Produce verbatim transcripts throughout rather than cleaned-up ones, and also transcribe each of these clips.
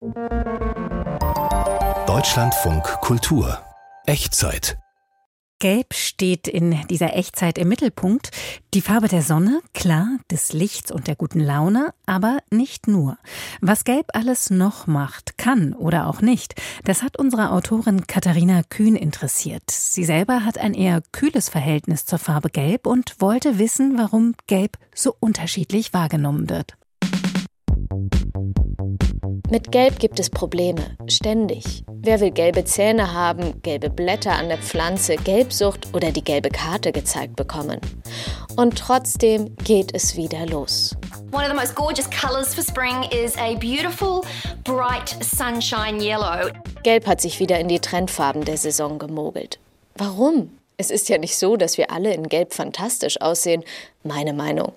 Deutschlandfunk Kultur Echtzeit. Gelb steht in dieser Echtzeit im Mittelpunkt. Die Farbe der Sonne, klar, des Lichts und der guten Laune, aber nicht nur. Was Gelb alles noch macht, kann oder auch nicht, das hat unsere Autorin Katharina Kühn interessiert. Sie selber hat ein eher kühles Verhältnis zur Farbe Gelb und wollte wissen, warum Gelb so unterschiedlich wahrgenommen wird. Mit Gelb gibt es Probleme, ständig. Wer will gelbe Zähne haben, gelbe Blätter an der Pflanze, Gelbsucht oder die gelbe Karte gezeigt bekommen? Und trotzdem geht es wieder los. One of the most gorgeous colors for spring is a beautiful, bright sunshine yellow. Gelb hat sich wieder in die Trendfarben der Saison gemogelt. Warum? Es ist ja nicht so, dass wir alle in Gelb fantastisch aussehen, meine Meinung.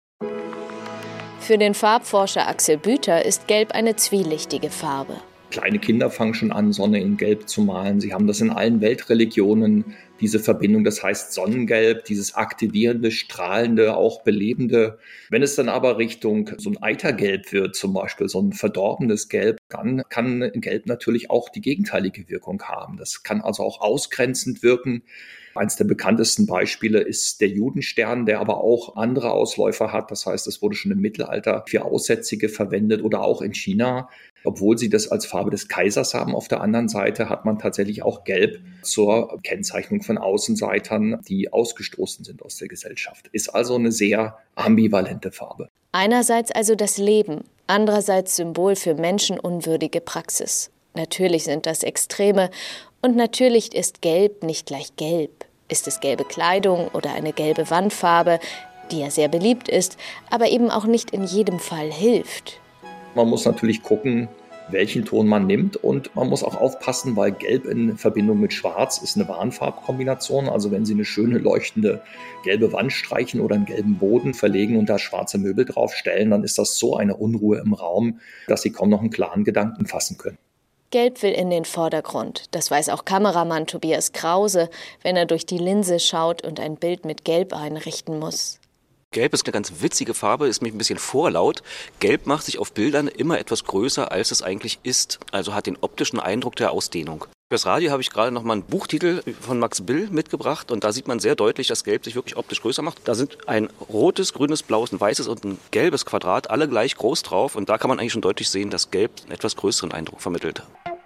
Für den Farbforscher Axel Büter ist Gelb eine zwielichtige Farbe. Kleine Kinder fangen schon an, Sonne in Gelb zu malen. Sie haben das in allen Weltreligionen, diese Verbindung. Das heißt Sonnengelb, dieses aktivierende, strahlende, auch belebende. Wenn es dann aber Richtung so ein Eitergelb wird, zum Beispiel so ein verdorbenes Gelb, dann kann Gelb natürlich auch die gegenteilige Wirkung haben. Das kann also auch ausgrenzend wirken. Eines der bekanntesten Beispiele ist der Judenstern, der aber auch andere Ausläufer hat. Das heißt, es wurde schon im Mittelalter für Aussätzige verwendet oder auch in China. Obwohl sie das als Farbe des Kaisers haben, auf der anderen Seite hat man tatsächlich auch Gelb zur Kennzeichnung von Außenseitern, die ausgestoßen sind aus der Gesellschaft. Ist also eine sehr ambivalente Farbe. Einerseits also das Leben, andererseits Symbol für menschenunwürdige Praxis. Natürlich sind das Extreme und natürlich ist Gelb nicht gleich Gelb. Ist es gelbe Kleidung oder eine gelbe Wandfarbe, die ja sehr beliebt ist, aber eben auch nicht in jedem Fall hilft. Man muss natürlich gucken, welchen Ton man nimmt, und man muss auch aufpassen, weil Gelb in Verbindung mit Schwarz ist eine Warnfarbkombination. Also wenn Sie eine schöne leuchtende gelbe Wand streichen oder einen gelben Boden verlegen und da schwarze Möbel draufstellen, dann ist das so eine Unruhe im Raum, dass Sie kaum noch einen klaren Gedanken fassen können. Gelb will in den Vordergrund. Das weiß auch Kameramann Tobias Krause, wenn er durch die Linse schaut und ein Bild mit Gelb einrichten muss. Gelb ist eine ganz witzige Farbe, ist mich ein bisschen vorlaut. Gelb macht sich auf Bildern immer etwas größer, als es eigentlich ist. Also hat den optischen Eindruck der Ausdehnung. Fürs Radio habe ich gerade noch mal einen Buchtitel von Max Bill mitgebracht. Und da sieht man sehr deutlich, dass Gelb sich wirklich optisch größer macht. Da sind ein rotes, grünes, blaues, ein weißes und ein gelbes Quadrat, alle gleich groß drauf. Und da kann man eigentlich schon deutlich sehen, dass Gelb einen etwas größeren Eindruck vermittelt.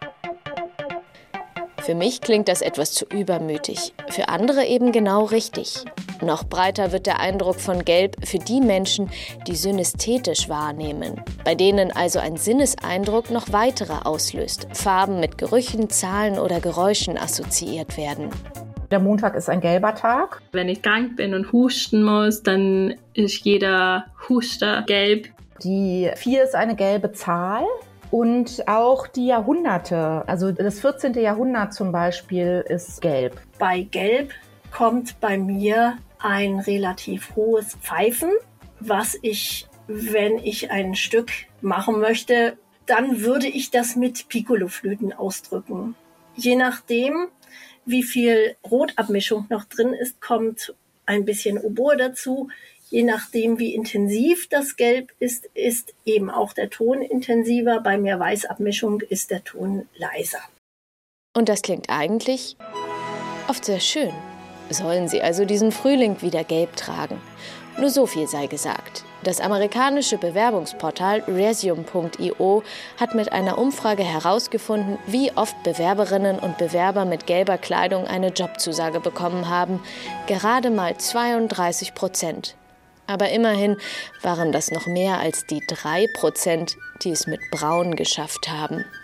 Für mich klingt das etwas zu übermütig, für andere eben genau richtig. Noch breiter wird der Eindruck von Gelb für die Menschen, die synästhetisch wahrnehmen, bei denen also ein Sinneseindruck noch weitere auslöst, Farben mit Gerüchen, Zahlen oder Geräuschen assoziiert werden. Der Montag ist ein gelber Tag. Wenn ich krank bin und husten muss, dann ist jeder Huster gelb. Die vier ist eine gelbe Zahl. Und auch die Jahrhunderte, also das vierzehnte Jahrhundert zum Beispiel ist gelb. Bei Gelb kommt bei mir ein relativ hohes Pfeifen, was ich, wenn ich ein Stück machen möchte, dann würde ich das mit Piccoloflöten ausdrücken. Je nachdem, wie viel Rotabmischung noch drin ist, kommt ein bisschen Oboe dazu. Je nachdem, wie intensiv das Gelb ist, ist eben auch der Ton intensiver. Bei mehr Weißabmischung ist der Ton leiser. Und das klingt eigentlich oft sehr schön. Sollen Sie also diesen Frühling wieder gelb tragen? Nur so viel sei gesagt. Das amerikanische Bewerbungsportal resume punkt io hat mit einer Umfrage herausgefunden, wie oft Bewerberinnen und Bewerber mit gelber Kleidung eine Jobzusage bekommen haben. Gerade mal zweiunddreißig Prozent. Aber immerhin waren das noch mehr als die drei Prozent, die es mit Braun geschafft haben.